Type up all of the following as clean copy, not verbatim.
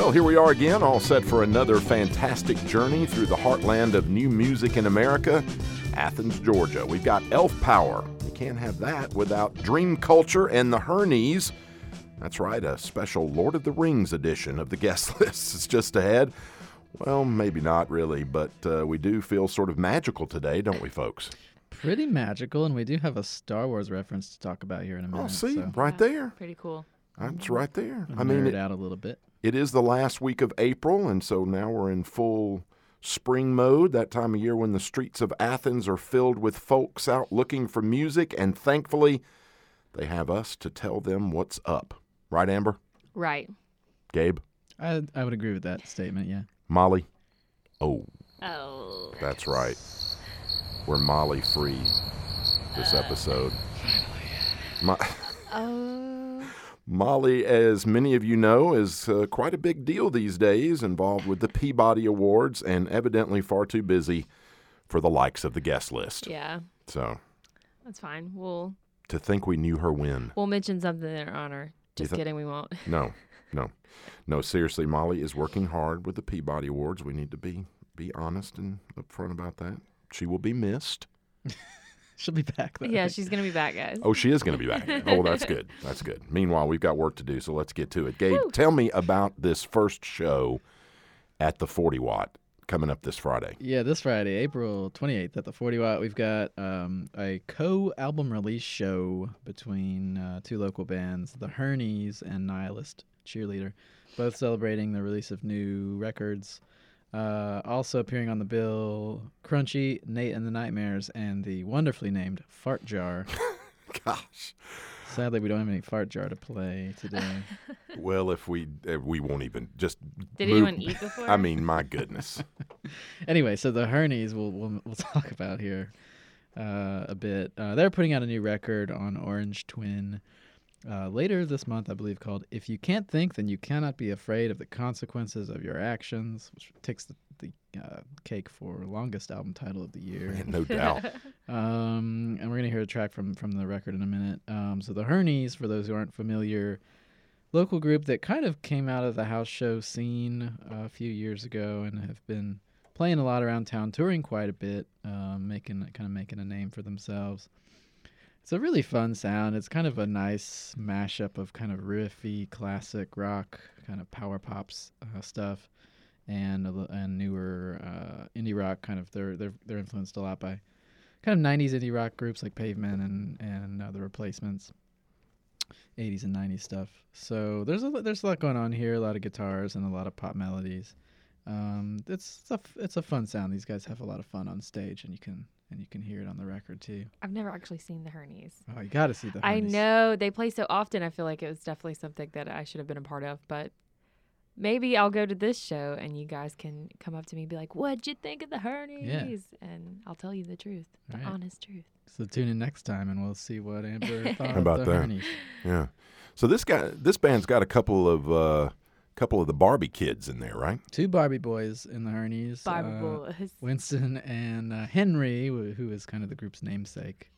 Well, here we are again, all set for another fantastic journey through the heartland of new music in America, Athens, Georgia. We've got Elf Power. You can't have that without Dream Culture and the Hernies. That's right, a special Lord of the Rings edition of the guest list is just ahead. Well, maybe not really, but we do feel sort of magical today, don't we, folks? Pretty magical, and we do have a Star Wars reference to talk about here in a minute. Oh, see, so. right there. Pretty cool. That's right there. I mean, out a little bit. It is the last week of April, and so now we're in full spring mode, that time of year when the streets of Athens are filled with folks out looking for music, and thankfully, they have us to tell them what's up. Right, Amber? Right. Gabe? I would agree with that statement, yeah. Molly? Oh, Oh. that's right. We're Molly free this episode. Molly, as many of you know, is quite a big deal these days, involved with the Peabody Awards and evidently far too busy for the likes of the guest list. Yeah. So. That's fine. To think we knew her win. We'll mention something in her honor. Just kidding, we won't. No. Seriously, Molly is working hard with the Peabody Awards. We need to be honest and upfront about that. She will be missed. She'll be back, though. Yeah, she's going to be back, guys. Oh, she is going to be back. Oh, that's good. That's good. Meanwhile, we've got work to do, so let's get to it. Gabe, tell me about this first show at the 40 Watt coming up this Friday. Yeah, this Friday, April 28th at the 40 Watt, we've got a co-album release show between two local bands, the Hernies and Nihilist Cheerleader, both celebrating the release of new records. Also appearing on the bill, Crunchy, Nate and the Nightmares, and the wonderfully named Fart Jar. Gosh. Sadly, we don't have any Fart Jar to play today. Well, if we won't even just. Did anyone eat before? I mean, my goodness. Anyway, so the Hernies we'll talk about here a bit. They're putting out a new record on Orange Twin later this month, I believe, called "If You Can't Think, Then You Cannot Be Afraid of the Consequences of Your Actions," which takes the cake for longest album title of the year. Man, no doubt. And we're going to hear a track from the record in a minute. So the Hernies, for those who aren't familiar, local group that kind of came out of the house show scene a few years ago and have been playing a lot around town, touring quite a bit, making a name for themselves. It's a really fun sound. It's kind of a nice mashup of kind of riffy, classic rock, kind of power pops stuff, and newer indie rock. Kind of they're influenced a lot by kind of 90s indie rock groups like Pavement and the Replacements, 80s and 90s stuff. So there's a lot going on here. A lot of guitars and a lot of pop melodies. It's a fun sound. These guys have a lot of fun on stage, and you can hear it on the record too. I've never actually seen the Hernies. Oh, you got to see the Hernies. I know. They play so often. I feel like it was definitely something that I should have been a part of. But maybe I'll go to this show and you guys can come up to me and be like, "What'd you think of the Hernies?" Yeah. And I'll tell you the truth, the honest truth. So tune in next time and we'll see what Amber thought about of the that? Hernies. Yeah. So this band's got a couple of the Barbie kids in there, right? Two Barbie boys in the Hernies. Barbie boys. Winston and Henry, who is kind of the group's namesake.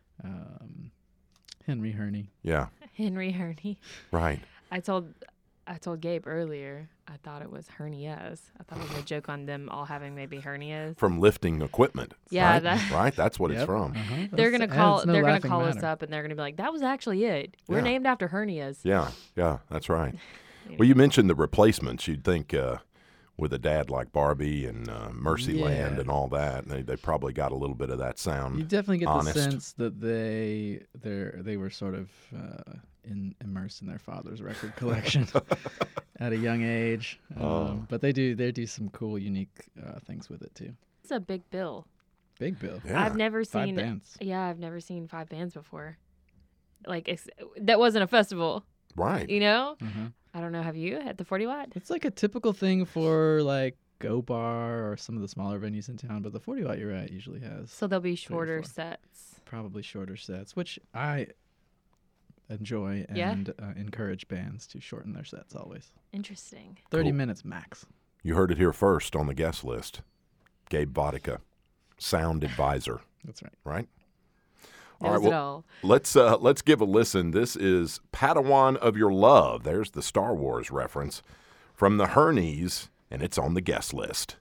Henry Herney. Yeah. Henry Herney. Right. I told Gabe earlier I thought it was hernias. I thought it was a joke on them all having maybe hernias. From lifting equipment. Yeah, right? Right? That's what it's from. Uh-huh. They're gonna call us matter. up and they're gonna be like, "That was actually it. We're named after hernias." Yeah, that's right. Well, you mentioned the Replacements. You'd think with a dad like Barbie and Mercyland and all that, they probably got a little bit of that sound. You definitely get honest. the sense that they were sort of immersed in their father's record collection at a young age. But they do some cool, unique things with it too. It's a big bill. Big bill. Yeah. I've never seen 5 bands. Yeah, I've never seen 5 bands before. Like that wasn't a festival. Right. You know? Uh-huh. I don't know. Have you at the 40 Watt? It's like a typical thing for like Go Bar or some of the smaller venues in town, but the 40 Watt, you're right, usually has. So there'll be shorter 4. sets. Probably shorter sets, which I enjoy and encourage bands to shorten their sets always. Interesting. 30 minutes max. You heard it here first on the guest list. Gabe Vodka, sound advisor. That's right. Right? Knows it all. Let's give a listen. This is Padawan of Your Love. There's the Star Wars reference from the Hernies, and it's on the guest list.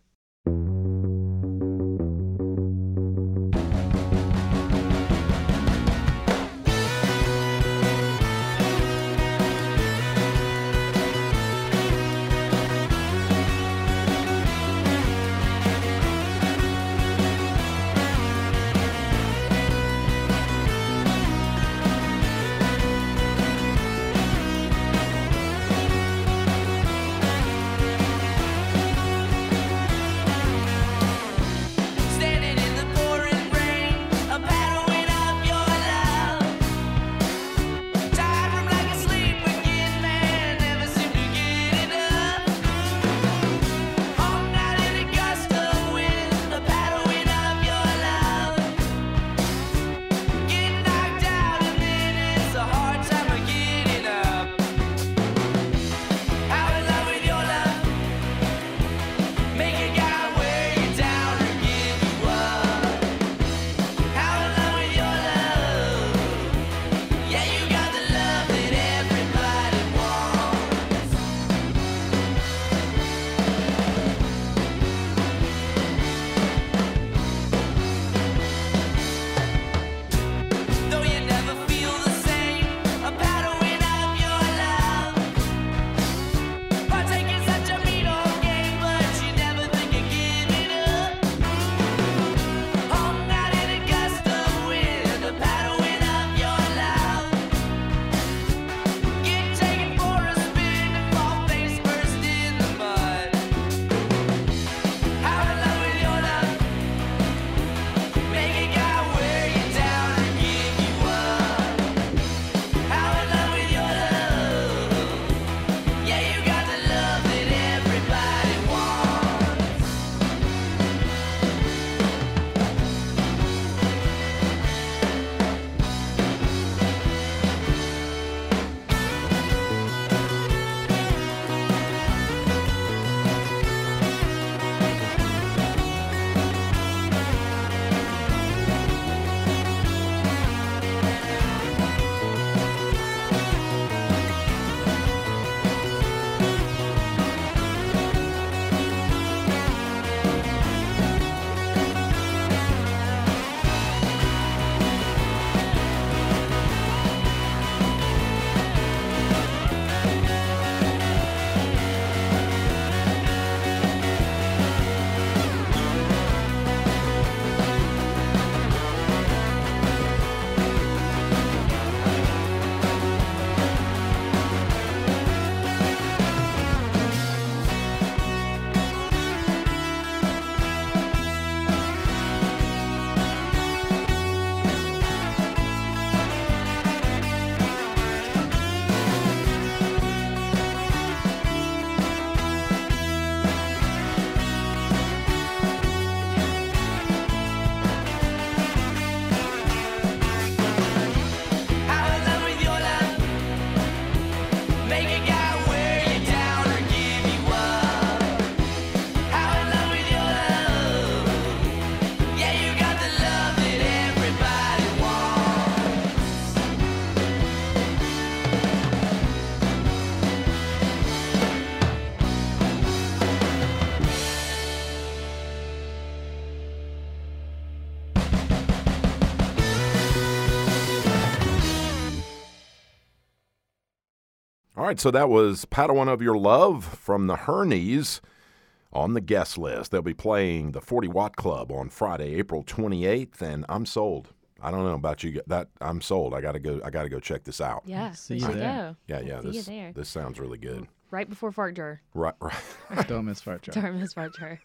All right, so that was Padawan of Your Love from the Hernies on the guest list. They'll be playing the 40 Watt Club on Friday, April 28th, and I'm sold. I don't know about you. That I'm sold. I gotta go check this out. Yeah, See we you should there. go. Yeah. See you there. This sounds really good. Right before Fart Jar. Right. Don't miss Fart Jar. Don't miss Fart Jar.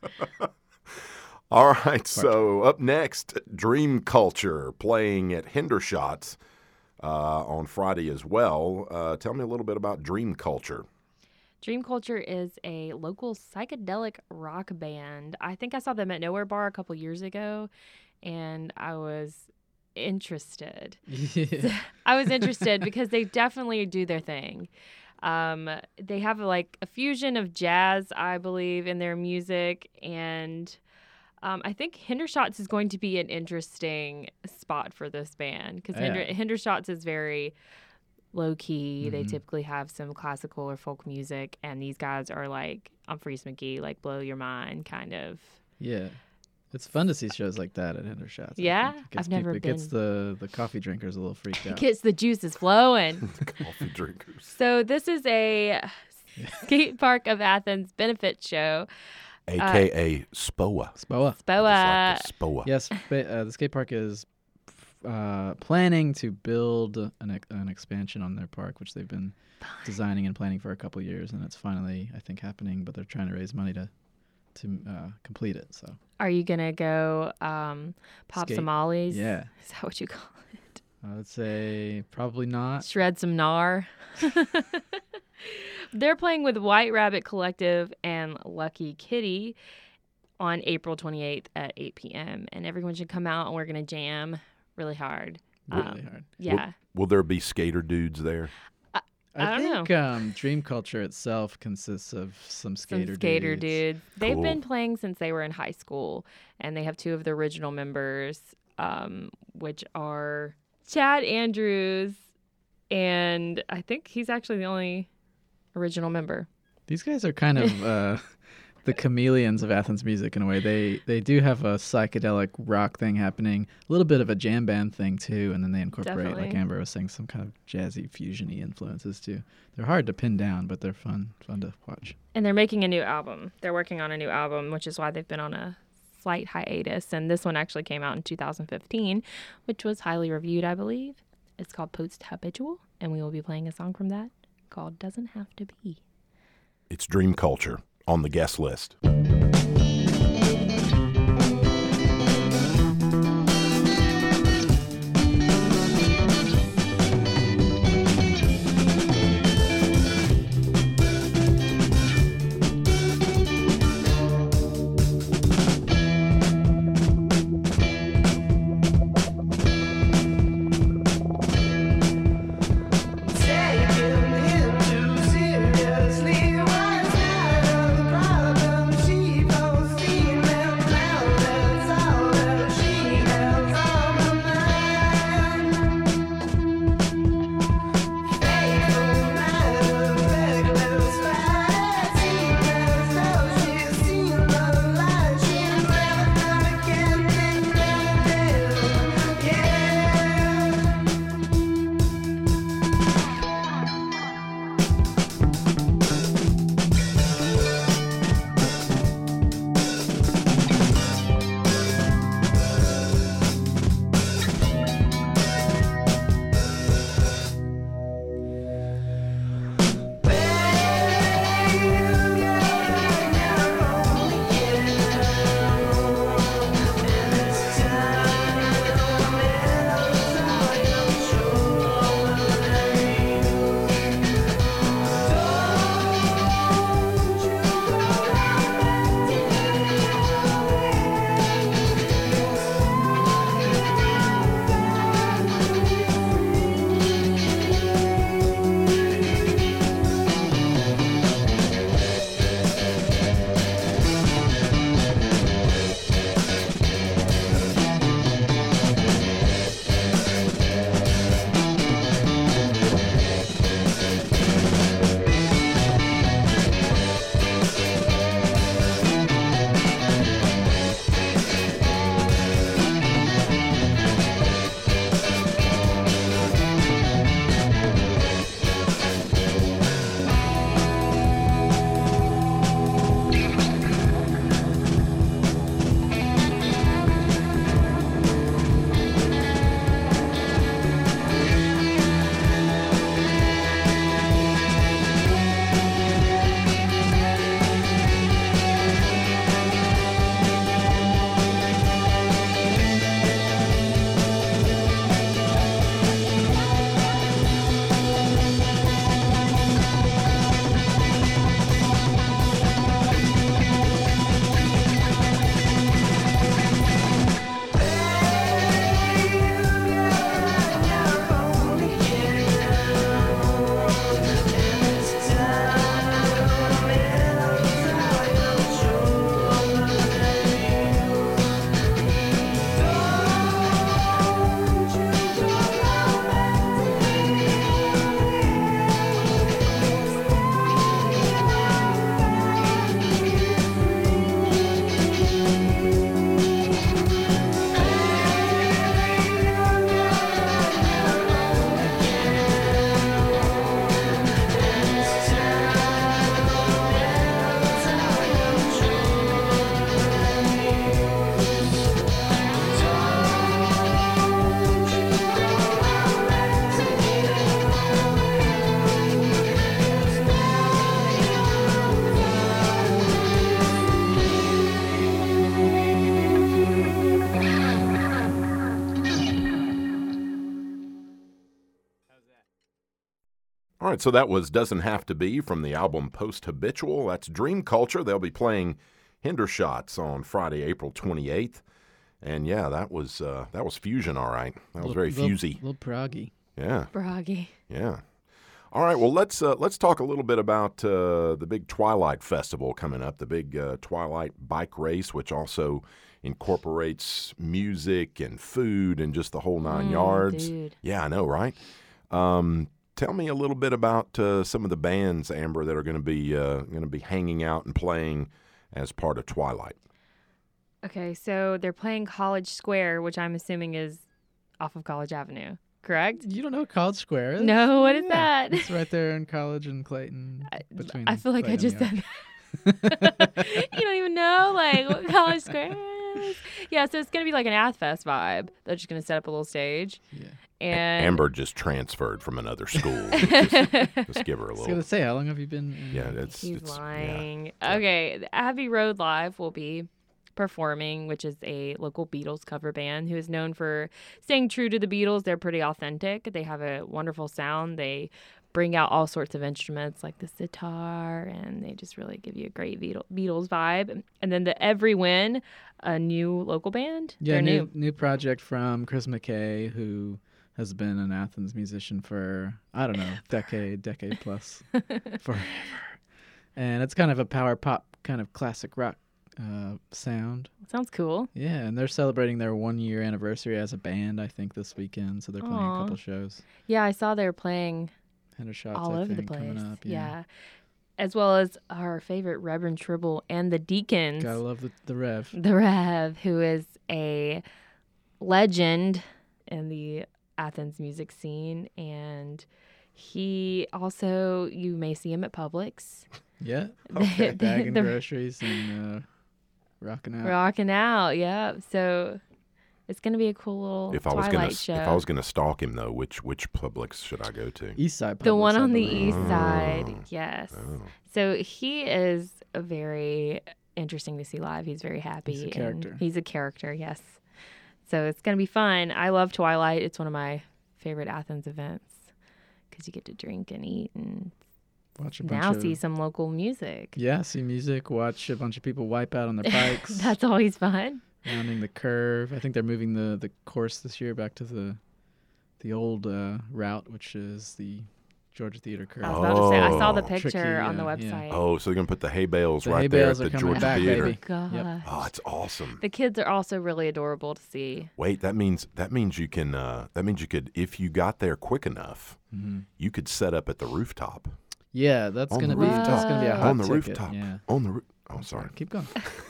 All right. So up next, Dream Culture playing at Hendershots on Friday as well. Tell me a little bit about Dream Culture. Dream Culture is a local psychedelic rock band. I think I saw them at Nowhere Bar a couple years ago, and I was interested. Yeah. I was interested because they definitely do their thing. They have like a fusion of jazz, I believe, in their music, and I think Hendershots is going to be an interesting spot for this band because Yeah. Hendershots is very low key. They Mhm. typically have some classical or folk music, and these guys are like Humphreys McGee, like blow your mind kind of. Yeah. It's fun to see shows like that at Hendershots. I Yeah? think. It gets I've never It gets the coffee drinkers a little freaked It out. gets the juices flowing. Coffee drinkers. So this is a Skate Park of Athens benefit show. AKA SPOA. SPOA. Boa. Just like the SPOA. Yes, the skate park is planning to build an expansion on their park, which they've been designing and planning for a couple years, and it's finally, I think, happening. But they're trying to raise money to complete it. So Are you gonna go pop Skate. some ollies? yeah, Is that what you call it? I would say probably not. Shred some gnar. They're playing with White Rabbit Collective and Lucky Kitty on April 28th at 8 p.m. And everyone should come out, and we're gonna jam really hard. Really hard. Yeah. Will there be skater dudes there? I don't think Dream Culture itself consists of some skater dudes. They've been Cool. playing since they were in high school, and they have two of the original members, which are Chad Andrews, and I think he's actually the only original member. These guys are kind of the chameleons of Athens music in a way. They do have a psychedelic rock thing happening, a little bit of a jam band thing too, and then they incorporate, like Definitely. Amber was saying, some kind of jazzy fusion-y influences too. They're hard to pin down, but they're fun to watch. And they're making a new album. They're working on a new album, which is why they've been on a slight hiatus. And this one actually came out in 2015, which was highly reviewed, I believe. It's called Post Habitual, and we will be playing a song from that called Doesn't Have to Be. It's Dream Culture on the guest list. All right, so that was Doesn't Have to Be from the album Post Habitual. That's Dream Culture. They'll be playing Hendershots on Friday, April 28th. And yeah, that was fusion, all right. That was very fusy. A little proggy. Yeah. Broggy. Yeah. All right, well, let's talk a little bit about the big Twilight Festival coming up, the big Twilight bike race, which also incorporates music and food and just the whole 9 yards. Dude. Yeah, I know, right? Tell me a little bit about some of the bands, Amber, that are going to be hanging out and playing as part of Twilight. Okay, so they're playing College Square, which I'm assuming is off of College Avenue, correct? You don't know what College Square is? No, what is Yeah, that? It's right there in College and Clayton. Between I feel like I Clayton just and said that. You don't even know like what College Square is. Yeah, so it's gonna be like an Athfest vibe. They're just gonna set up a little stage. Yeah. And Amber just transferred from another school. just give her a I was little. gonna say, how long have you been? Yeah, it's he's it's, lying. Yeah. Okay, the Abbey Road Live will be performing, which is a local Beatles cover band who is known for staying true to the Beatles. They're pretty authentic. They have a wonderful sound. They bring out all sorts of instruments like the sitar, and they just really give you a great Beatles vibe. And then the Every Win, a new local band. Yeah, They're new project from Chris McKay, who has been an Athens musician for, I don't know, decade plus, forever. And it's kind of a power pop, kind of classic rock sound. Sounds cool. Yeah, and they're celebrating their 1 year anniversary as a band, I think, this weekend. So they're playing Aw. a couple shows. Yeah, I saw they were playing Hendershots, all I over the think, place. coming up. Yeah. As well as our favorite Reverend Tribble and the Deacons. Gotta love the Rev. The Rev, who is a legend in the Athens music scene. And he also, you may see him at Publix. Yeah. Okay. Bagging groceries and rocking out. Rocking out, yeah. So it's going to be a cool little If I was Twilight show. if I was gonna stalk him though, which Publix should I go to? East Side Publix, The one I on the believe. east side, yes. Oh. So he is a very interesting to see live. He's very happy. He's a and character. He's a character, yes. So it's going to be fun. I love Twilight. It's one of my favorite Athens events because you get to drink and eat and Watch a now bunch see of, some local music. yeah, see music, watch a bunch of people wipe out on their bikes, That's always fun. rounding the curve. I think they're moving the course this year back to the old route, which is the Georgia Theater curve. I was about to say, I saw the Oh. picture Tricky, on the yeah. website. Oh, so they're gonna put the hay bales The right hay there bales at are the coming Georgia back, Theater. baby. Gosh. Yep. Oh, it's awesome. The kids are also really adorable to see. Wait, that means you can you could, if you got there quick enough, you could set up at the rooftop. Yeah, that's On gonna the be rooftop. that's gonna be a hot On the ticket. rooftop. Yeah. On the roof. Oh, sorry. Keep going.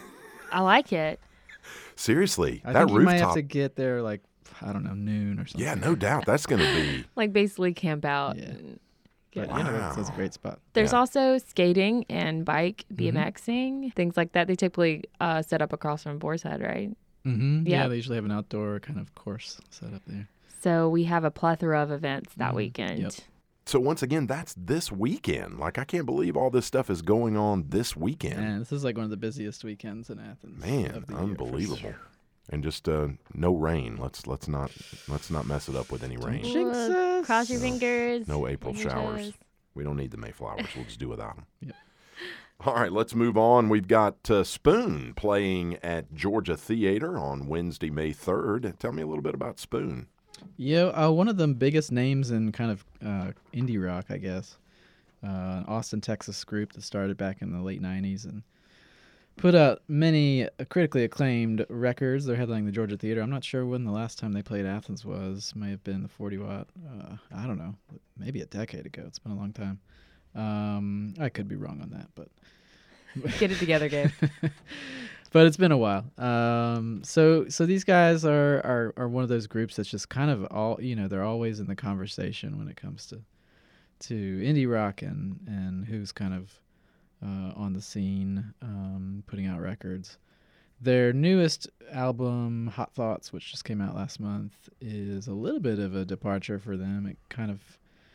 I like it. Seriously, I that think you might have rooftop. to get there like, I don't know, noon or something. Yeah, no doubt. That's gonna be. Like basically camp out. Yeah. and But, get- yeah, that's a Wow. great spot. There's Yeah. also skating and bike BMXing, things like that. They typically set up across from Boar's Head, right? Mm-hmm. Yeah. Yeah, they usually have an outdoor kind of course set up there. So we have a plethora of events that Mhm. weekend. Yep. So once again, that's this weekend. Like, I can't believe all this stuff is going on this weekend. And this is like one of the busiest weekends in Athens. Man, of the year, for unbelievable. sure. And just no rain. Let's not mess it up with any rain. Jinx us. Cross your No. fingers. No April on your showers. toes. We don't need the Mayflowers. We'll just do without them. Yep. All right, let's move on. We've got Spoon playing at Georgia Theater on Wednesday, May 3rd. Tell me a little bit about Spoon. Yeah, one of the biggest names in kind of indie rock, I guess. An Austin, Texas group that started back in the late 90s and put out many critically acclaimed records. They're headlining the Georgia Theater. I'm not sure when the last time they played Athens was. May have been the 40 Watt. I don't know. Maybe a decade ago. It's been a long time. I could be wrong on that, but Get it together, Gabe. but it's been a while. So these guys are one of those groups that's just kind of all, they're always in the conversation when it comes to indie rock and who's kind of on the scene, putting out records. Their newest album, Hot Thoughts, which just came out last month, is a little bit of a departure for them. It kind of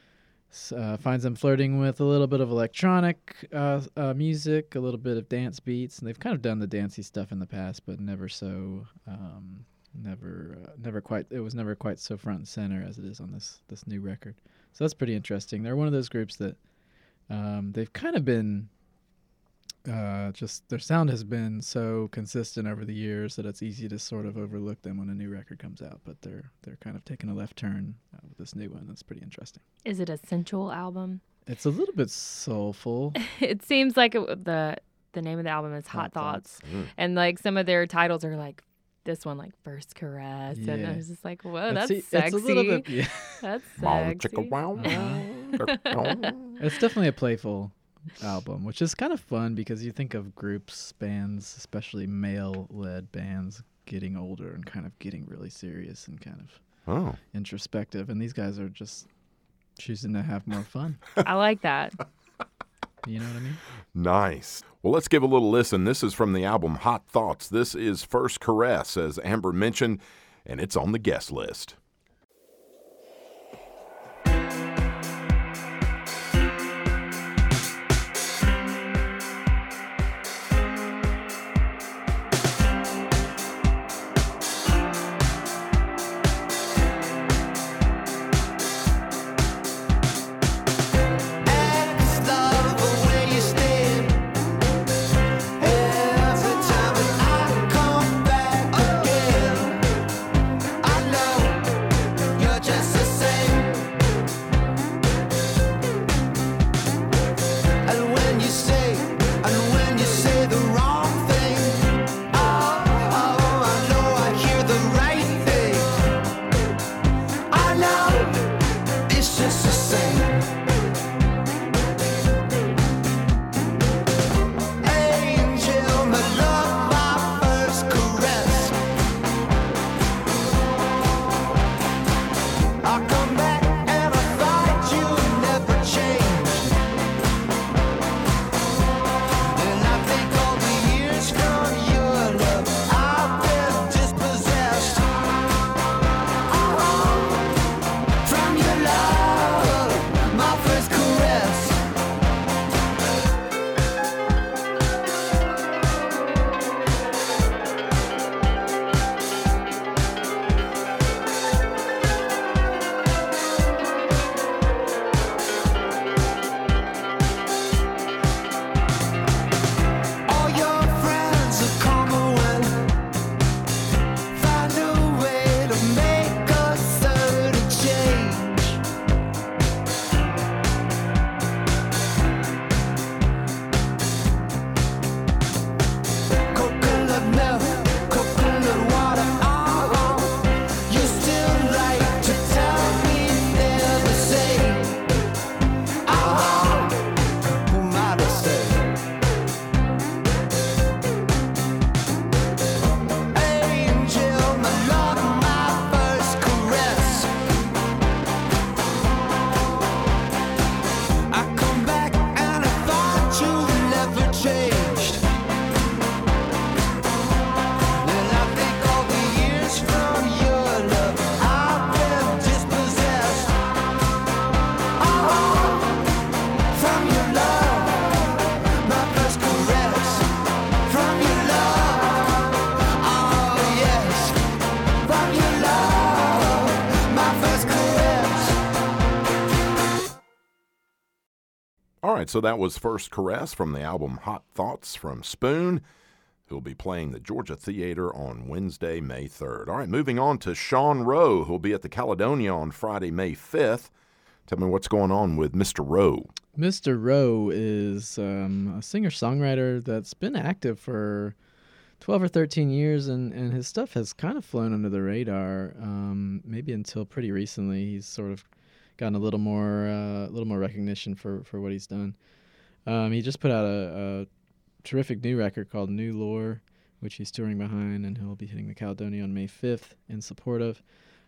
finds them flirting with a little bit of electronic music, a little bit of dance beats, and they've kind of done the dancey stuff in the past, but never so, never quite. It was never quite so front and center as it is on this new record. So that's pretty interesting. They're one of those groups that they've kind of been just their sound has been so consistent over the years that it's easy to sort of overlook them when a new record comes out. But they're kind of taking a left turn with this new one. That's pretty interesting. Is it a sensual album? It's a little bit soulful. It seems like the name of the album is Hot Thoughts. And like some of their titles are like this one, like First Caress. Yeah. And I was just like, whoa, that's It's sexy. a little bit, yeah. That's Wow, sexy. chicka, wow, wow. It's definitely a playful album, which is kind of fun because you think of groups, bands, especially male-led bands, getting older and kind of getting really serious and kind of Oh. introspective. And these guys are just choosing to have more fun. I like that. You know what I mean? Nice. Well, let's give a little listen. This is from the album Hot Thoughts. This is First Caress, as Amber mentioned, and it's on the guest list. All right, so that was First Caress from the album Hot Thoughts from Spoon, who'll be playing the Georgia Theater on Wednesday, May 3rd. All right, moving on to Sean Rowe, who'll be at the Caledonia on Friday, May 5th. Tell me what's going on with Mr. Rowe. Mr. Rowe is a singer-songwriter that's been active for 12 or 13 years, and his stuff has kind of flown under the radar, maybe until pretty recently. He's sort of gotten a little more recognition for what he's done. He just put out a terrific new record called New Lore, which he's touring behind, and he'll be hitting the Caledonia on May 5th in support of.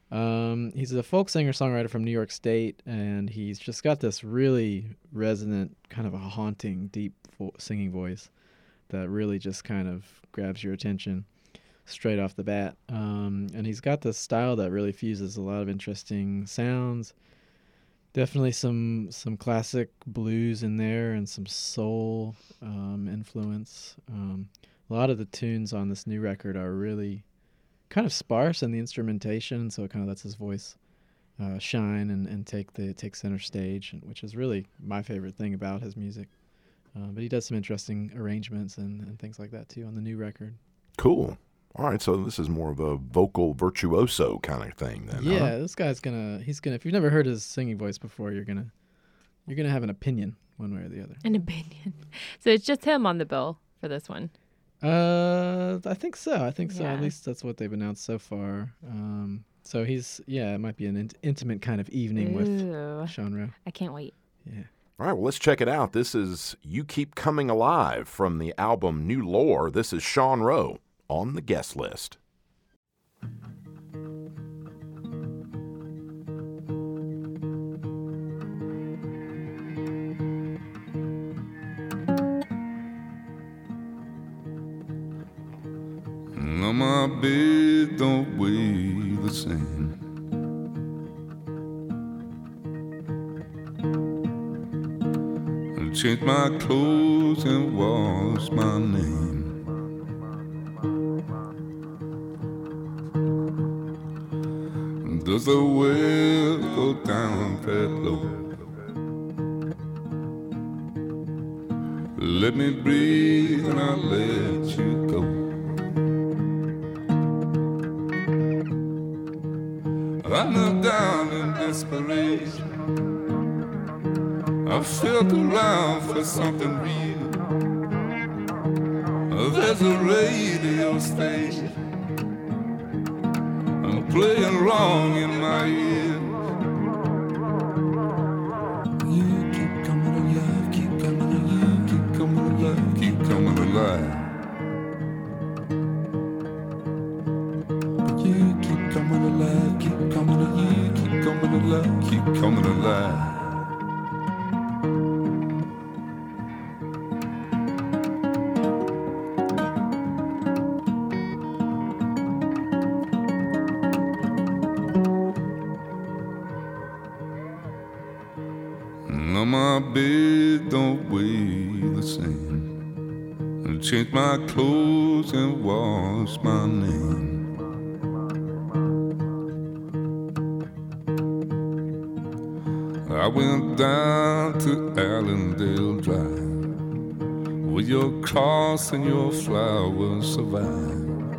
He's a folk singer-songwriter from New York State, and he's just got this really resonant, kind of a haunting, deep singing voice that really just kind of grabs your attention straight off the bat. And he's got this style that really fuses a lot of interesting sounds. Definitely some classic blues in there and some soul influence. A lot of the tunes on this new record are really kind of sparse in the instrumentation, so it kind of lets his voice shine and take center stage, which is really my favorite thing about his music. But he does some interesting arrangements and things like that too on the new record. Cool. All right, so this is more of a vocal virtuoso kind of thing then. Yeah, huh? this guy's gonna if you've never heard his singing voice before, you're gonna have an opinion one way or the other. An opinion. So it's just him on the bill for this one. I think so. Yeah. At least that's what they've announced so far. So it might be an intimate kind of evening with Ooh, Sean Rowe. I can't wait. Yeah. All right, well, let's check it out. This is You Keep Coming Alive from the album New Lore. This is Sean Rowe on the guest list. Now my bed don't weigh the same. I changed my clothes and wash my name. Does the well go down that low? Let me breathe and I'll let you go. I knelt down in desperation. I felt around for something real. There's a radio station. I'm playing wrong in my ears. You keep coming alive, keep coming alive, keep coming alive, keep coming alive. You keep coming alive, keep coming alive, keep coming alive, keep coming alive. Now my bed don't weigh the same. I changed my clothes and washed my name. I went down to Allendale Drive, where your cross and your flowers survive.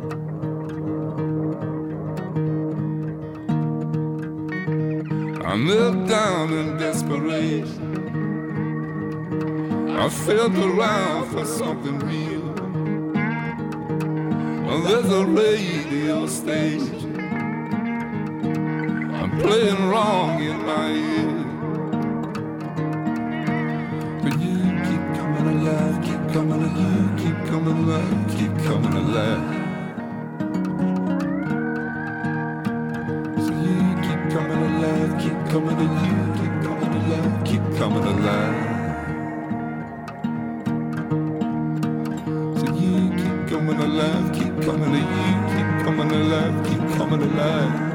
I knelt down in desperation. I felt around for something real. There's a radio station. I'm playing wrong in my ear. But you keep coming alive, keep coming alive, keep coming alive, keep coming alive. So you keep coming alive, keep coming alive, keep coming alive, keep coming alive. So you keep coming alive, keep coming alive, keep coming alive, keep coming alive.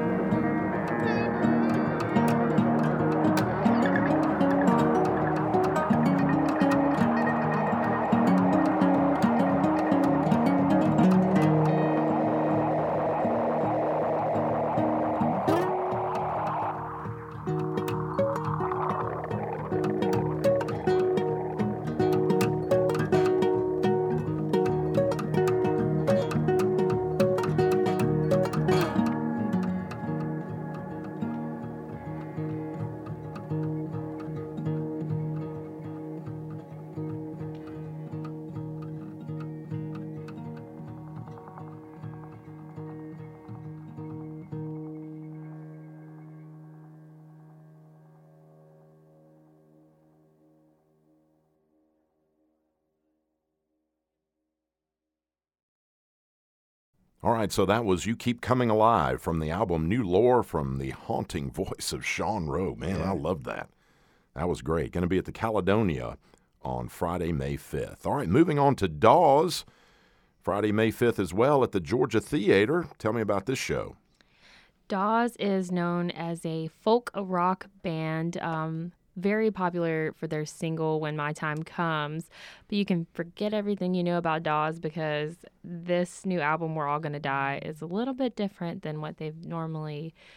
All right, so that was You Keep Coming Alive from the album New Lore from the haunting voice of Sean Rowe. Man, I love that. That was great. Going to be at the Caledonia on Friday, May 5th. All right, moving on to Dawes. Friday, May 5th as well at the Georgia Theater. Tell me about this show. Dawes is known as a folk rock band, very popular for their single When My Time Comes. But you can forget everything you know about Dawes because this new album, We're All Gonna Die, is a little bit different than what they've normally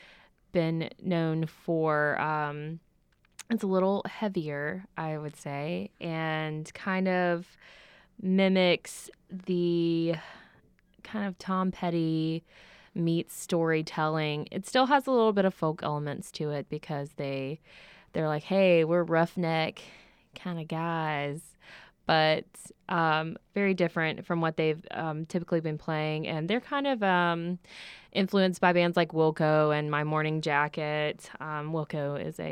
been known for. It's a little heavier, I would say, and kind of mimics the kind of Tom Petty meets storytelling. It still has a little bit of folk elements to it because they're like, hey, we're roughneck kind of guys, but very different from what they've typically been playing. And they're kind of influenced by bands like Wilco and My Morning Jacket. Wilco is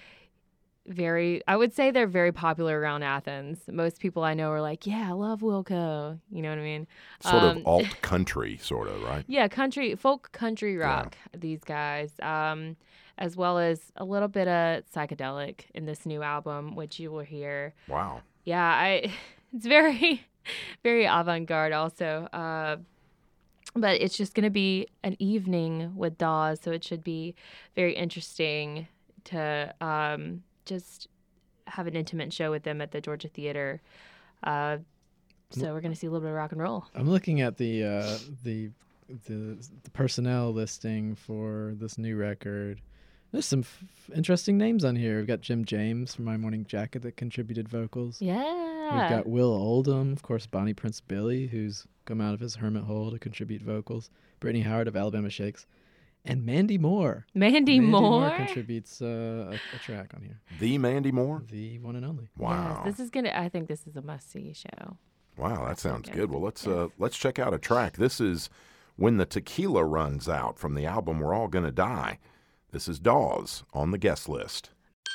I would say they're very popular around Athens. Most people I know are like, yeah, I love Wilco. You know what I mean? Sort of alt country, sort of, right? Yeah, folk country rock, these guys, as well as a little bit of psychedelic in this new album, which you will hear. Wow. Yeah, it's very, very avant-garde also. But it's just going to be an evening with Dawes, so it should be very interesting to just have an intimate show with them at the Georgia Theater. So we're going to see a little bit of rock and roll. I'm looking at the personnel listing for this new record. There's some interesting names on here. We've got Jim James from My Morning Jacket that contributed vocals. Yeah. We've got Will Oldham, of course, Bonnie Prince Billy, who's come out of his hermit hole to contribute vocals. Brittany Howard of Alabama Shakes. And Mandy Moore. Mandy Moore contributes a track on here. The Mandy Moore? The one and only. Wow. Yes, I think this is a must-see show. Wow, that sounds good. Well, let's check out a track. This is When the Tequila Runs Out from the album We're All Gonna Die. This is Dawes on the guest list.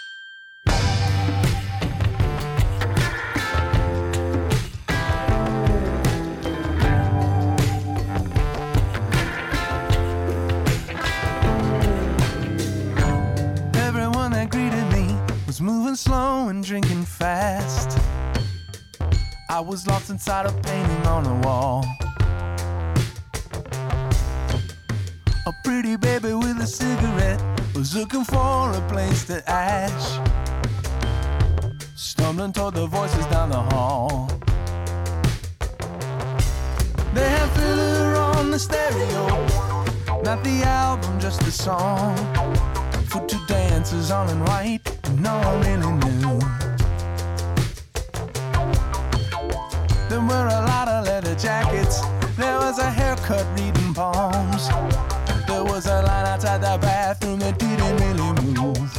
Moving slow and drinking fast. I was lost inside a painting on a wall. A pretty baby with a cigarette was looking for a place to ash. Stumbling toward the voices down the hall. They had filler on the stereo, not the album, just the song. For two dancers all in white, no one really knew. There were a lot of leather jackets. There was a haircut reading palms. There was a line outside the bathroom that didn't really move.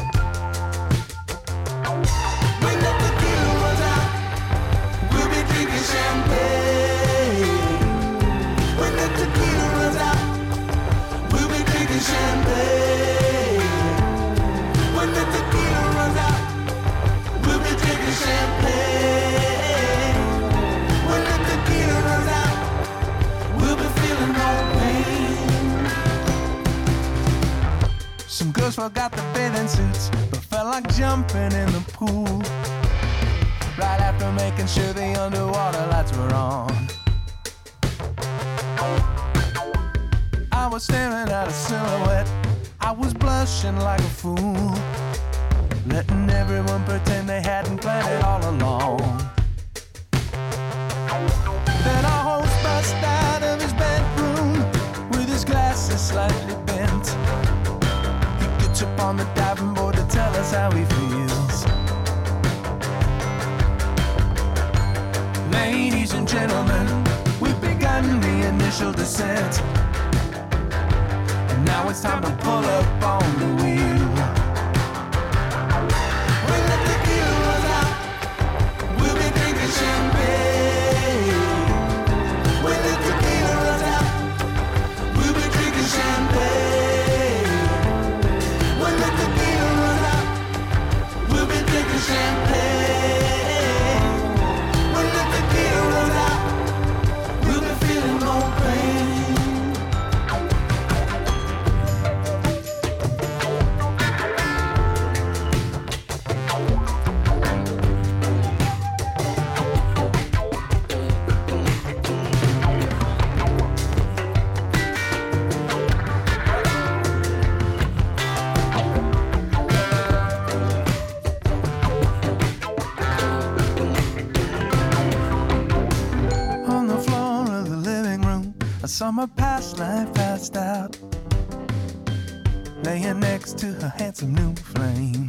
When the tequila runs out, we'll be drinking champagne. When the tequila runs out, we'll be drinking champagne. When the tequila runs out, we'll be drinking champagne. When the tequila runs out, we'll be feeling no pain. Some girls forgot the bathing suits, but felt like jumping in the pool. Right after making sure the underwater lights were on. I was staring at a silhouette. I was blushing like a fool, letting everyone pretend they hadn't planned it all along. Then our host burst out of his bedroom with his glasses slightly bent. He gets up on the diving board to tell us how he feels. Ladies and gentlemen, we've begun the initial descent. Now it's time to pull up on the wheel. When the tequila runs out, we'll be drinking champagne. When the tequila runs out, we'll be drinking champagne. When the tequila runs out, we'll be drinking champagne. When the tequila runs out, we'll be feeling no pain. I saw my past life passed out. laying next to her handsome new flame.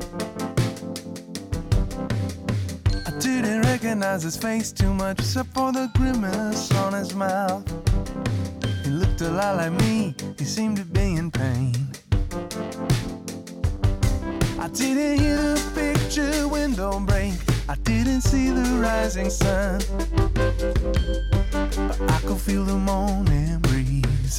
I didn't recognize his face too much, except for the grimace on his mouth. He looked a lot like me, he seemed to be in pain. I didn't hear the picture window break, I didn't see the rising sun, but I could feel the morning breeze.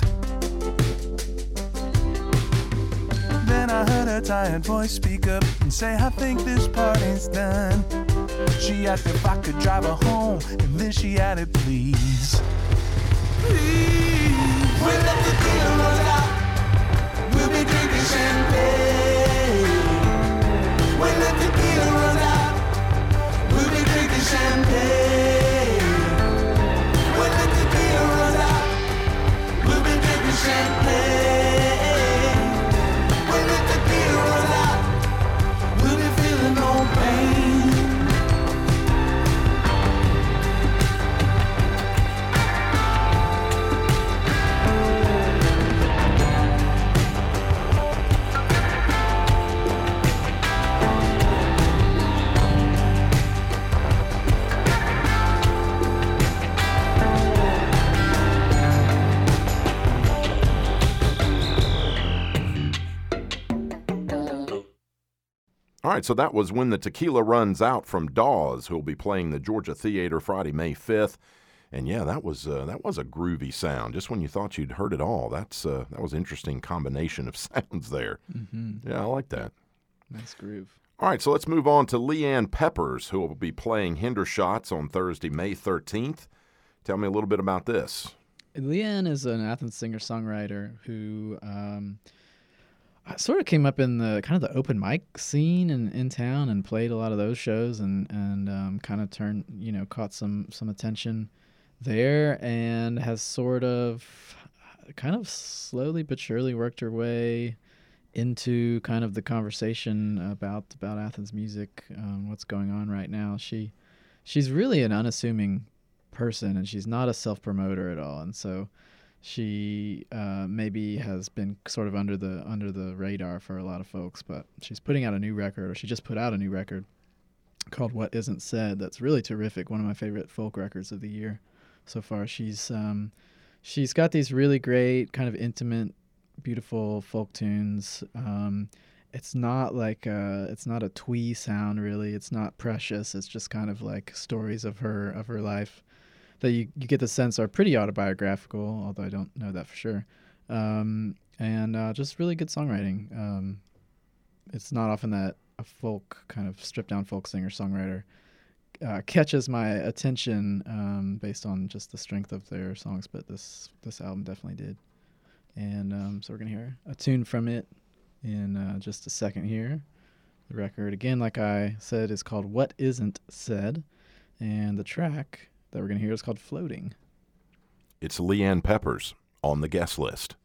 Then I heard a tired voice speak up and say, I think this party's done. She asked if I could drive her home, and then she added, please. Please. When the tequila runs out, we'll be drinking champagne. When the tequila runs out, we'll be drinking champagne. When the tequila runs out, we'll be drinking champagne. When the tequila runs out, we'll be feeling no pain. All right, so that was When the Tequila Runs Out from Dawes, who will be playing the Georgia Theater Friday, May 5th. And yeah, that was a groovy sound. Just when you thought you'd heard it all, that was an interesting combination of sounds there. Mm-hmm. Yeah, I like that. Nice groove. All right, so let's move on to Leanne Peppers, who will be playing Hendershots on Thursday, May 13th. Tell me a little bit about this. Leanne is an Athens singer-songwriter who sort of came up in the kind of the open mic scene in town and played a lot of those shows and kind of caught some attention there, and has sort of kind of slowly but surely worked her way into kind of the conversation about Athens music, what's going on right now. She's really an unassuming person, and she's not a self-promoter at all, and so she maybe has been sort of under the radar for a lot of folks, but she's putting out a new record, or she just put out a new record called What Isn't Said. That's really terrific. One of my favorite folk records of the year so far. She's got these really great kind of intimate, beautiful folk tunes. It's not like it's not a twee sound really. It's not precious. It's just kind of like stories of her life that you get the sense are pretty autobiographical, although I don't know that for sure. And just really good songwriting. It's not often that a folk, kind of stripped-down folk singer-songwriter catches my attention based on just the strength of their songs, but this album definitely did. And so we're going to hear a tune from it in just a second here. The record, again, like I said, is called What Isn't Said, and the track that we're going to hear is called Floating. It's Leanne Peppers on the guest list.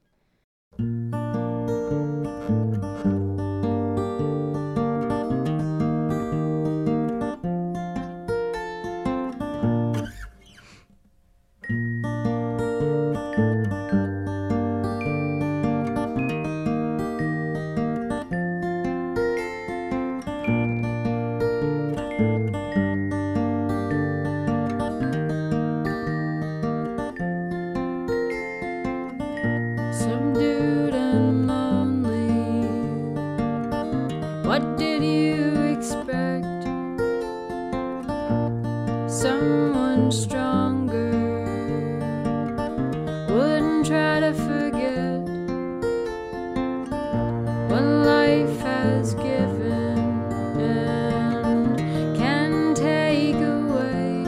Subdued and lonely. What did you expect? Someone stronger wouldn't try to forget what life has given and can take away.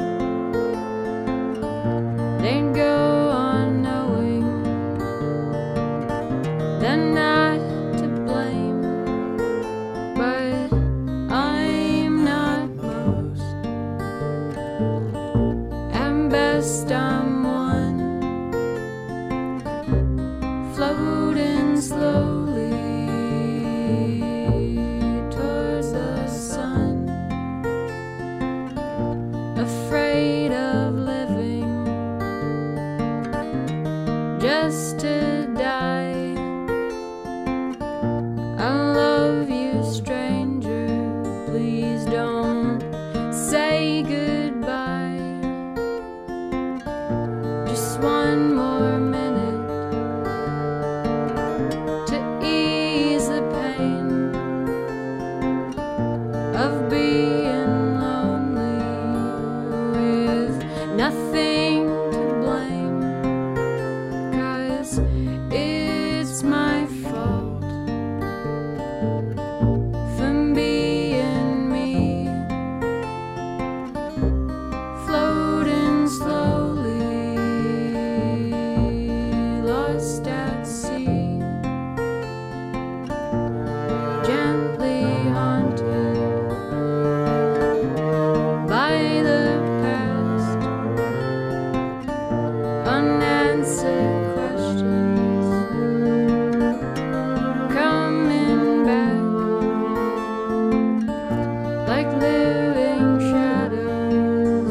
They'd go on knowing they're not to blame, but I'm not most. of being lonely with nothing to blame, 'cause it's my fault for being me, floating slowly, lost at sea, gently haunted by the past, unanswered questions coming back like living shadows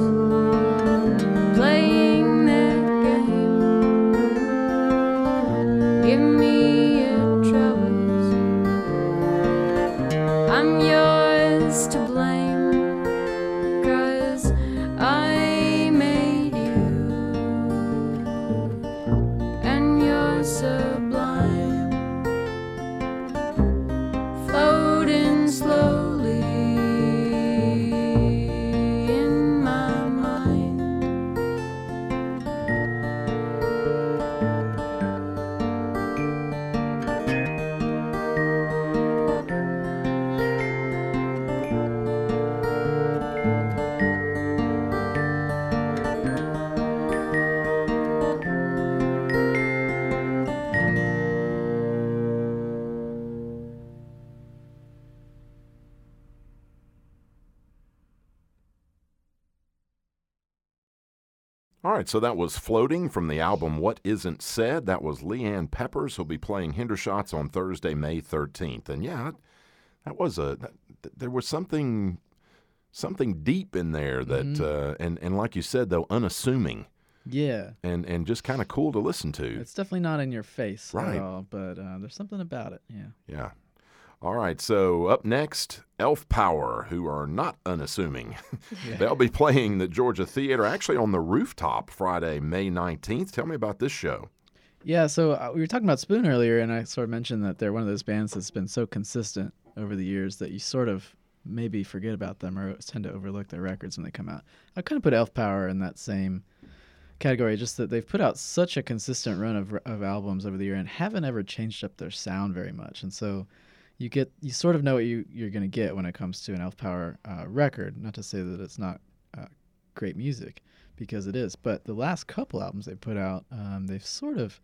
playing their game. Give me your troubles, I'm yours to blame, 'cause I made you and you're sublime, floating slowly in my mind. All right, so that was Floating from the album What Isn't Said. That was Leanne Peppers, who'll be playing Hendershots on Thursday, May 13th. And yeah, there was something deep in there that, and like you said, though, unassuming Yeah. and just kind of cool to listen to. It's definitely not in your face Right. at all, but there's something about it. Yeah. Yeah. All right, so up next, Elf Power, who are not unassuming. They'll be playing the Georgia Theater, actually on the Rooftop, Friday, May 19th. Tell me about this show. Yeah, so we were talking about Spoon earlier, and I sort of mentioned that they're one of those bands that's been so consistent over the years that you sort of maybe forget about them or tend to overlook their records when they come out. I kind of put Elf Power in that same category, just that they've put out such a consistent run of albums over the year and haven't ever changed up their sound very much. And so you sort of know what you're going to get when it comes to an Elf Power record. Not to say that it's not great music, because it is. But the last couple albums they put out, they've sort of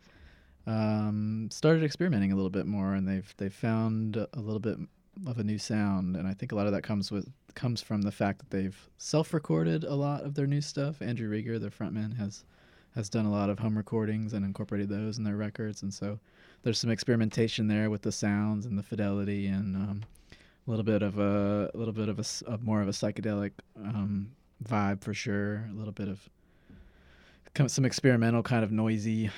started experimenting a little bit more, and they've found a little bit of a new sound. And I think a lot of that comes from the fact that they've self-recorded a lot of their new stuff. Andrew Rieger, their frontman, has done a lot of home recordings and incorporated those in their records, and so there's some experimentation there with the sounds and the fidelity, and a little bit of a more of a psychedelic vibe for sure. A little bit of some experimental kind of noisy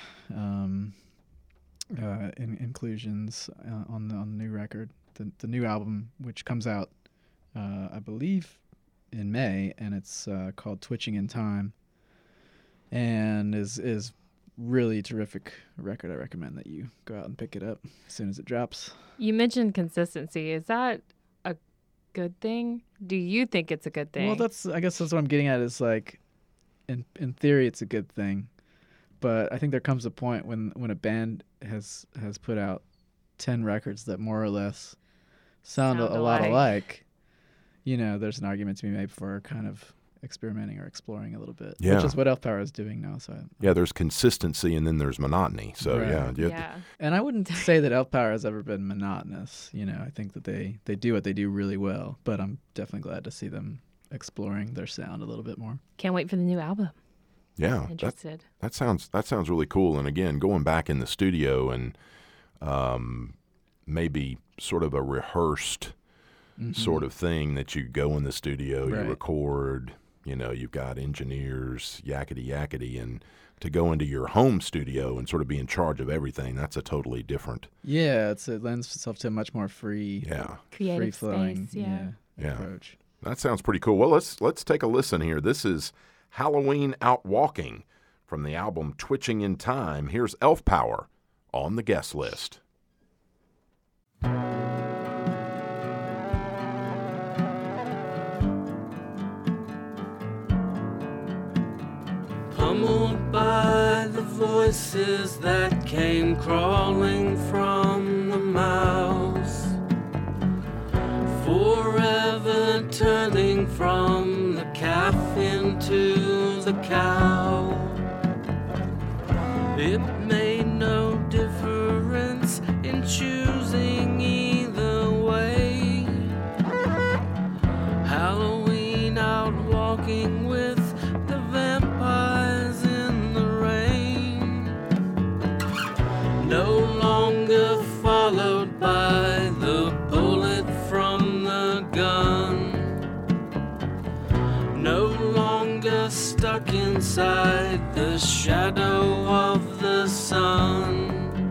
inclusions on the new record, the new album, which comes out I believe in May, and it's called Twitching in Time, and is really terrific record. I recommend that you go out and pick it up as soon as it drops. You mentioned consistency. Is that a good thing? Do you think it's a good thing? Well, I guess that's what I'm getting at, is like in theory it's a good thing, but I think there comes a point when a band has put out 10 records that more or less sound a lot alike. You know, there's an argument to be made for kind of experimenting or exploring a little bit, Yeah. which is what Elf Power is doing now. So Yeah, there's consistency and then there's monotony. So Right. yeah. And I wouldn't say that Elf Power has ever been monotonous. You know, I think that they do what they do really well, but I'm definitely glad to see them exploring their sound a little bit more. Can't wait for the new album. yeah, Interested. that sounds really cool. And again, going back in the studio and maybe sort of a rehearsed sort of thing that you go in the studio, you Right. record, you know, you've got engineers, yakety, and to go into your home studio and sort of be in charge of everything, that's a totally different, Yeah, it lends itself to a much more free, Creative free-flowing space, yeah. approach. That sounds pretty cool. Well, let's take a listen here. This is Halloween Out Walking from the album Twitching in Time. Here's Elf Power on the guest list. pummeled by the voices that came crawling from the mouths, forever turning from the calf into the cow. It made no difference in choosing either way. Halloween out walking with the vampires in the rain, no longer followed by the bullet from the gun, no longer stuck inside the shadow of the sun,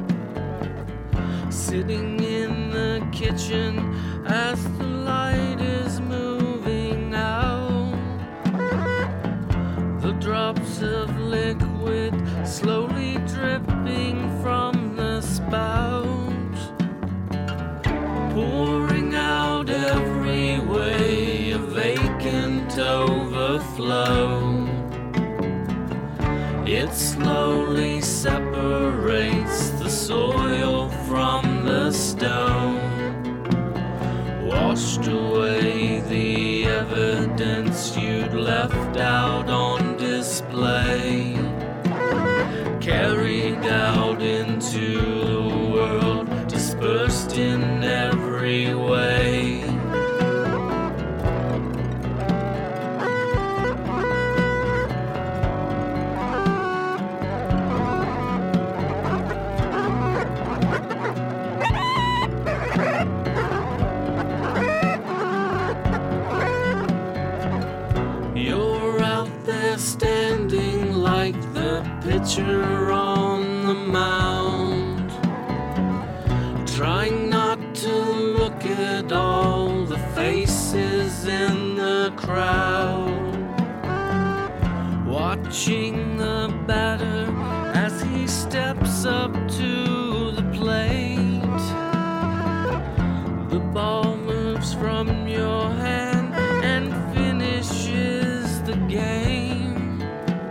sitting in the kitchen as the light is moving out, the drops of liquid slowly dripping from the spout, pouring out every way, a vacant overflow. It slowly separates the soil from the stone, washed away the evidence you'd left out on display, carried out into the world, dispersed in every way. You're out there standing like the pitcher on the mound, trying not to look at all the faces in the crowd, watching the batter as he steps up to the plate. The ball moves from your hand and finishes the game.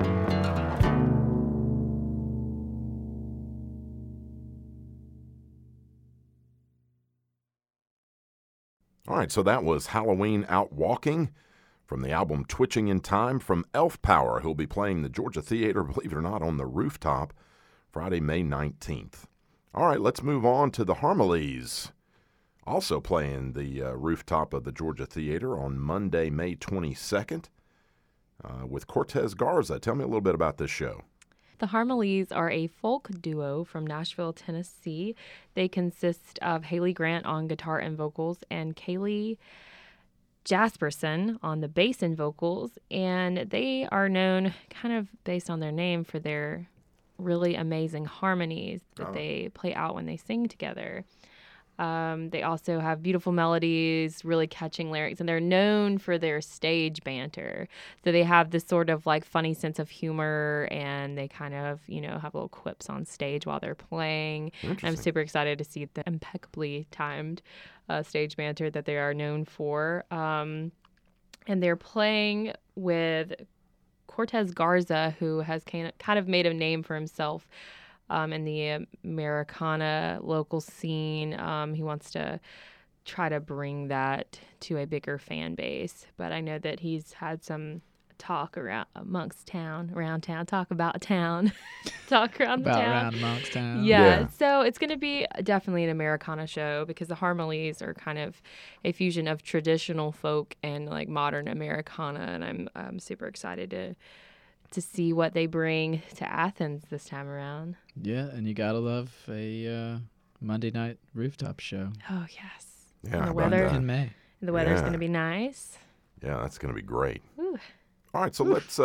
All right, so that was Halloween Out Walking from the album Twitching in Time from Elf Power, who'll be playing the Georgia Theater, believe it or not, on the rooftop Friday, May 19th. All right, let's move on to the Harmonies, also playing the rooftop of the Georgia Theater on Monday, May 22nd with Cortez Garza. Tell me a little bit about this show. The Harmonies are a folk duo from Nashville, Tennessee. They consist of Haley Grant on guitar and vocals and Kaylee Jasperson on the bass and vocals. And they are known, kind of based on their name, for their really amazing harmonies that they play out when they sing together. They also have beautiful melodies, really catching lyrics, and they're known for their stage banter. So they have this sort of like funny sense of humor, and they kind of, have little quips on stage while they're playing. I'm super excited to see the impeccably timed stage banter that they are known for. And they're playing with Cortez Garza, who has kind of made a name for himself in the Americana local scene. He wants to try to bring that to a bigger fan base. But I know that he's had some talk around amongst town, talk about town, talk around the town. Around amongst town. Yeah, so it's going to be definitely an Americana show because the Harmonies are kind of a fusion of traditional folk and like modern Americana, and I'm super excited to see what they bring to Athens this time around. Yeah, and you gotta love a Monday night rooftop show. Oh yes. Yeah, And how the about weather. that? In May. The weather's Yeah. going to be nice. Yeah, that's going to be great. Ooh. All right, so let's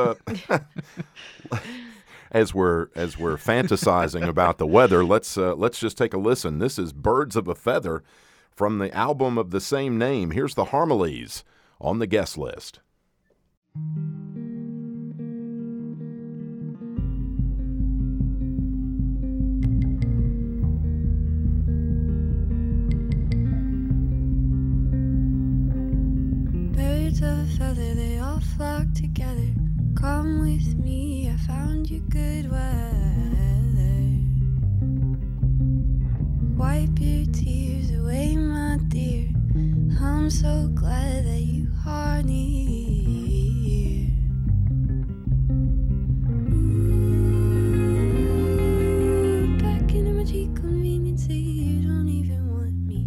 as we're fantasizing about the weather, let's just take a listen. This is Birds of a Feather from the album of the same name. Here's the Harmonies on the guest list. Birds of a feather, they all flock together. Come with me, I found you good weather. Wipe your tears away, my dear. I'm so glad that you are near. Ooh, back into my cheap convenience, you don't even want me.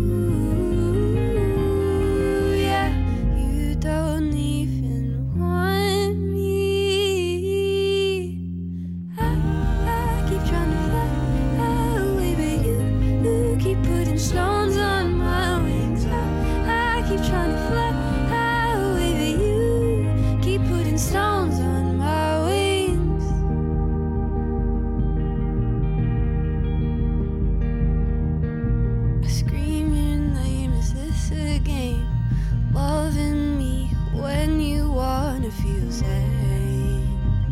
Ooh, yeah, you don't even want me. I keep trying to fly away, but you keep putting stones on my wings. I keep trying to fly away, but you keep putting stones on my wings. I scream your name, is this a game? Loving me when you wanna feel sane.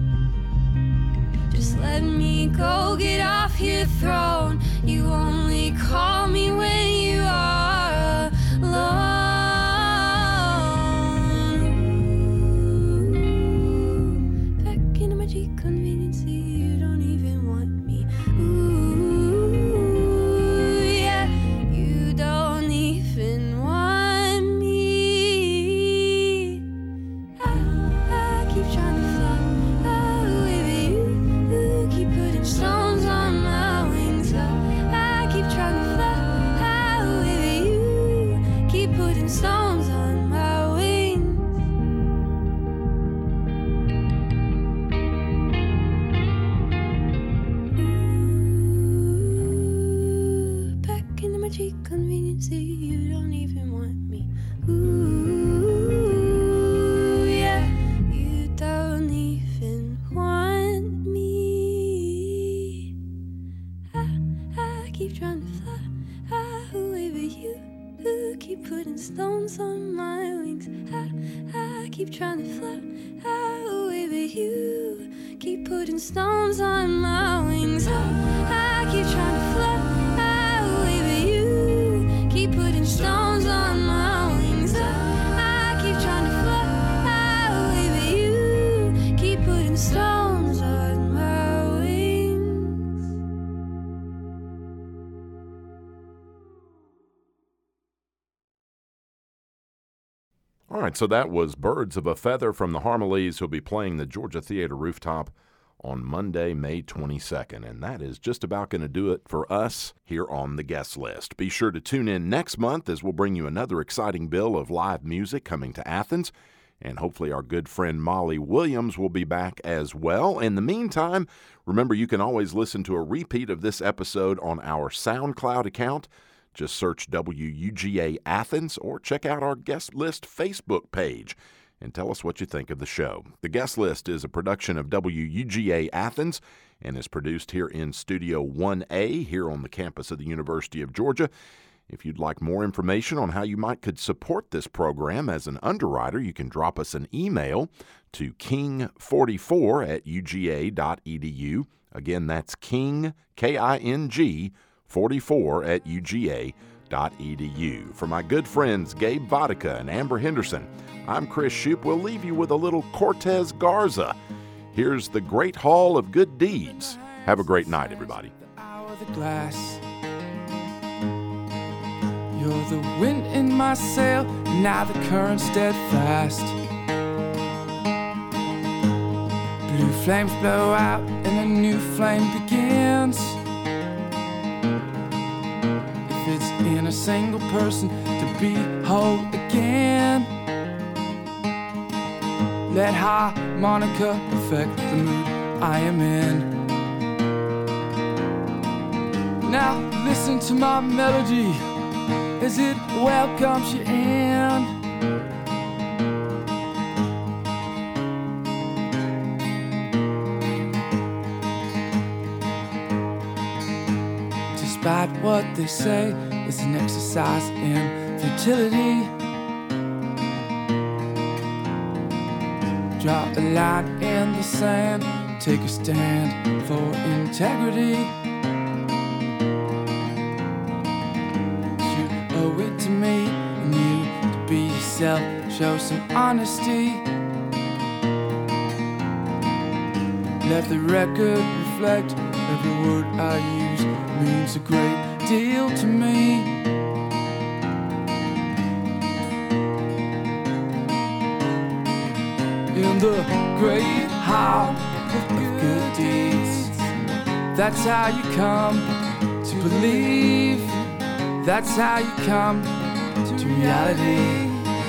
Just let me go, get off your throne. You only call me when you are alone. Back into my cheap convenience, you don't even want me. Ooh, yeah, you don't even want me. I keep trying to fly away, but you keep putting stones on my wings. I keep trying to fly away, but you keep putting stones on my wings. Ooh, back into my cheap convenience, you don't even want me. Ooh, yeah, you don't even want me. I keep trying to fly away, but you keep putting stones on my wings. I keep trying to fly away, but you keep putting stones on my wings. I keep trying to fly away, but you keep putting stones on my wings. I keep trying to fly away, but you keep putting stones on my wings. All right, so that was Birds of a Feather from the Harmonies, who'll be playing the Georgia Theater rooftop on Monday, May 22nd. And that is just about going to do it for us here on the guest list. Be sure to tune in next month as we'll bring you another exciting bill of live music coming to Athens. And hopefully our good friend Molly Williams will be back as well. In the meantime, remember you can always listen to a repeat of this episode on our SoundCloud account. Just search WUGA Athens or check out our guest list Facebook page and tell us what you think of the show. The Guest List is a production of WUGA Athens and is produced here in Studio 1A here on the campus of the University of Georgia. If you'd like more information on how you could support this program as an underwriter, you can drop us an email to king44@uga.edu. Again, that's king, K-I-N-G, 44@uga.edu. For my good friends Gabe Vodka and Amber Henderson, I'm Chris Shoup. We'll leave you with a little Cortez Garza. Here's the Great Hall of Good Deeds. Have a great night, everybody. The hour of the glass. You're the wind in my sail, now the current's steadfast. Blue flames blow out and a new flame begins. If it's in a single person to be whole again, let harmonica affect the mood I am in. Now listen to my melody as it welcomes you in. Despite what they say, it's an exercise in futility. Draw a line in the sand, take a stand for integrity. You owe it to me and you to be yourself, show some honesty. Let the record reflect every word I use means a great deal to me. In the great hall of good deeds, that's how you come to believe. That's how you come to reality.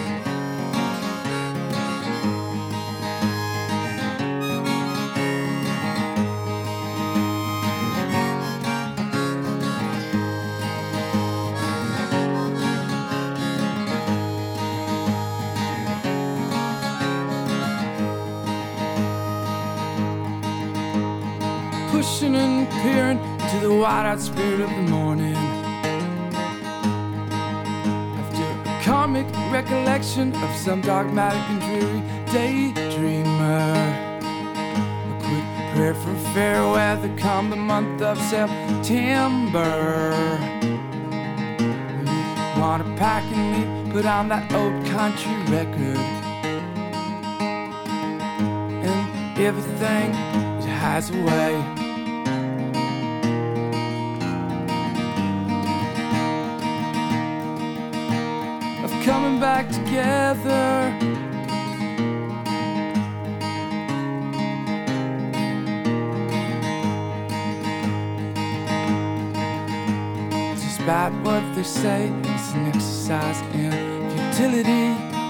Pushing and peering into the wide-eyed spirit of the morning. After a comic recollection of some dogmatic and dreary daydreamer, a quick prayer for fair weather come the month of September. When you wanna pack and leave, put on that old country record, and everything it has a way coming back together. Despite what they say, it's an exercise in futility.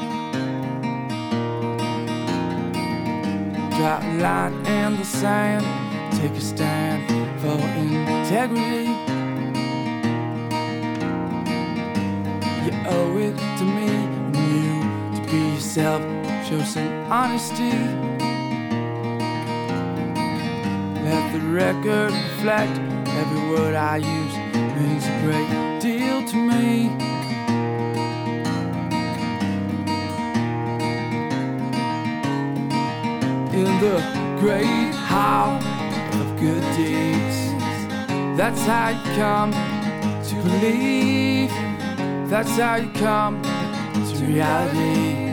Draw a line in the sand, take a stand for integrity. You owe it to me and you to be yourself, show some honesty. Let the record reflect every word I use means a great deal to me. In the great hall of good deeds, that's how you come to believe. That's how you come to reality.